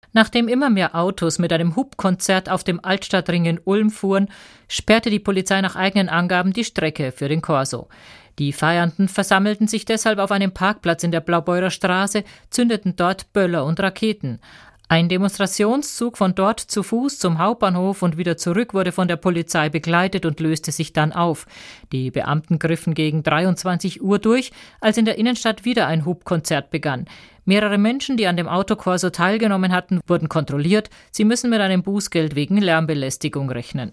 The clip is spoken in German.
Nachdem immer mehr Autos mit einem Hupkonzert auf dem Altstadtring in Ulm fuhren, sperrte die Polizei nach eigenen Angaben die Strecke für den Corso. Die Feiernden versammelten sich deshalb auf einem Parkplatz in der Blaubeurer Straße, zündeten dort Böller und Raketen. Ein Demonstrationszug von dort zu Fuß zum Hauptbahnhof und wieder zurück wurde von der Polizei begleitet und löste sich dann auf. Die Beamten griffen gegen 23 Uhr durch, als in der Innenstadt wieder ein Hupkonzert begann. Mehrere Menschen, die an dem Autokorso teilgenommen hatten, wurden kontrolliert. Sie müssen mit einem Bußgeld wegen Lärmbelästigung rechnen.